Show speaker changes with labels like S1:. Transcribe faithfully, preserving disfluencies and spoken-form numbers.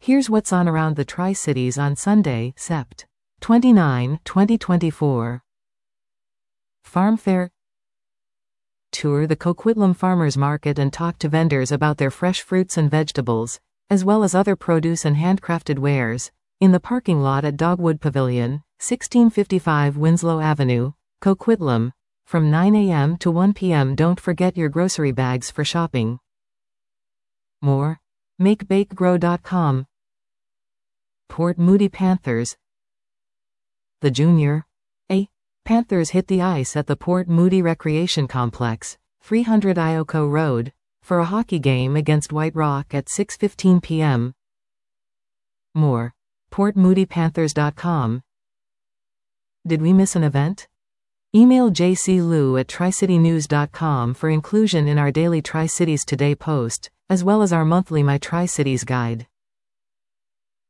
S1: Here's what's on around the Tri-Cities on Sunday, September twenty-ninth, twenty twenty-four. Farm Fair. Tour the Coquitlam Farmers Market and talk to vendors about their fresh fruits and vegetables, as well as other produce and handcrafted wares, in the parking lot at Dogwood Pavilion, sixteen fifty-five Winslow Avenue, Coquitlam, from nine a m to one p m Don't forget your grocery bags for shopping. More. make bake grow dot com. Port Moody Panthers. The Junior A Panthers hit the ice at the Port Moody Recreation Complex, three hundred Ioko Road, for a hockey game against White Rock at six fifteen p m More. port moody panthers dot com. Did we miss an event? Email j c lou at tri city news dot com for inclusion in our daily Tri-Cities Today post, as well as our monthly My Tri-Cities guide.